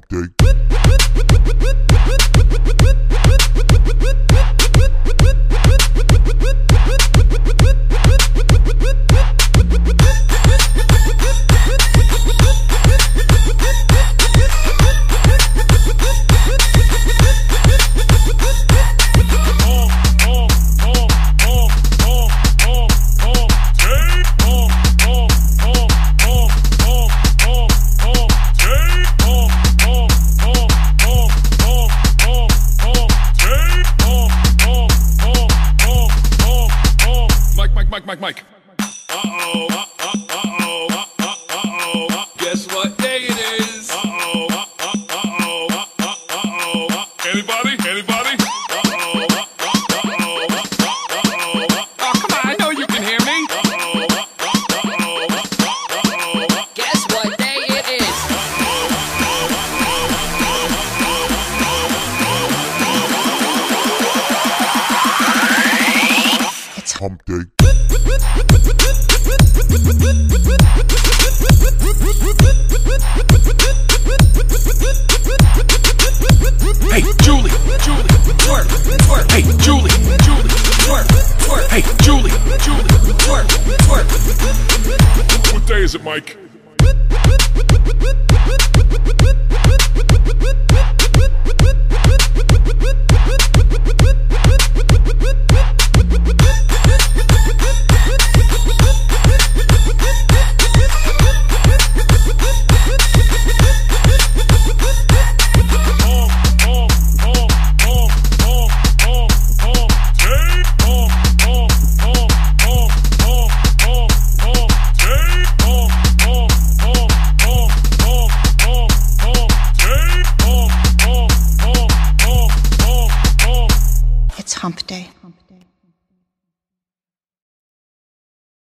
hump day. Mike. Guess what day it is? Anybody? Oh, come on, I know you can hear me. Guess what day it is? It's hump day. Hey, Julie, twerk. Hey, Julie, twerk. Hey, Julie, twerk. What day is it, Mike?